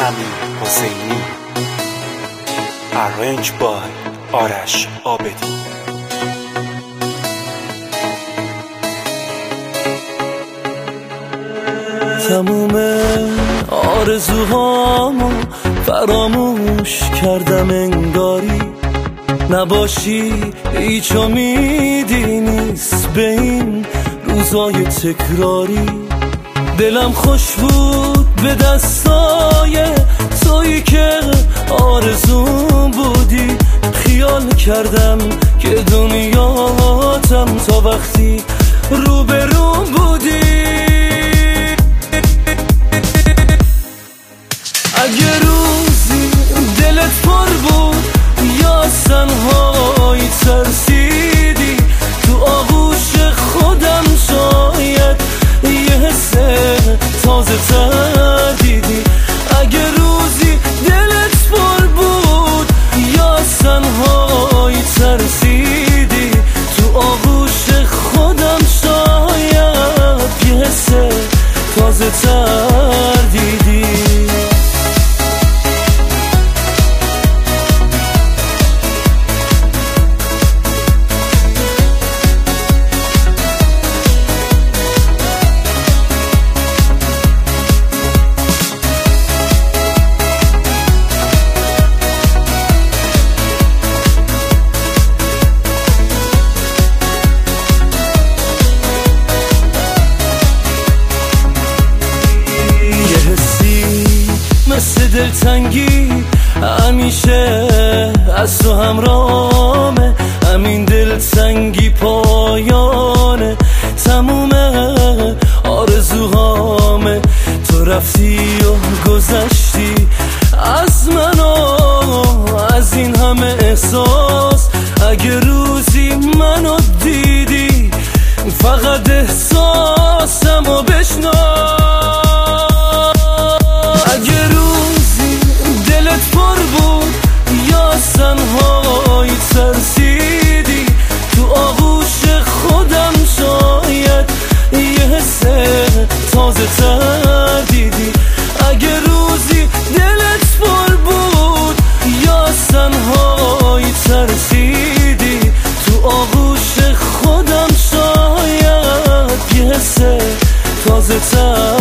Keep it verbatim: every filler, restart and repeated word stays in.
امین حسینی. Arranged by آرش عابدی. تموم آرزوهامو فراموش کردم انگاری نباشی هیچ امیدی نیست به این روزای تکراری. دلم خوش بود به دستای تویی که آرزوم بودی. خیال کردم که دنیاتم تا وقتی روبروم بودی. اگه روزی دلت پر بود یا تنهایی ترسیدی تو آغوش خودم شاید یه حس تازه تر دیدی. اگه روزی دلت پر بود یا تنهایی ترسیدی تو آغوش خودم شاید یه حس تازه تر دیدی. مثل دلتنگی همیشه از تو همرامه. همین دلتنگی پایانه تموم آرزوهامه. تو رفتی و گذشتی از من و از این همه احساس. اگه روزی منو دیدی فقط احساسمو بشناس. اگه روزی دلت پر بود یا تنهایی ترسیدی تو آغوش خودم شاید یه حس تازه تر دیدی. اگه روزی دلت پر بود یا تنهایی ترسیدی تو آغوش خودم شاید یه حس تازه تر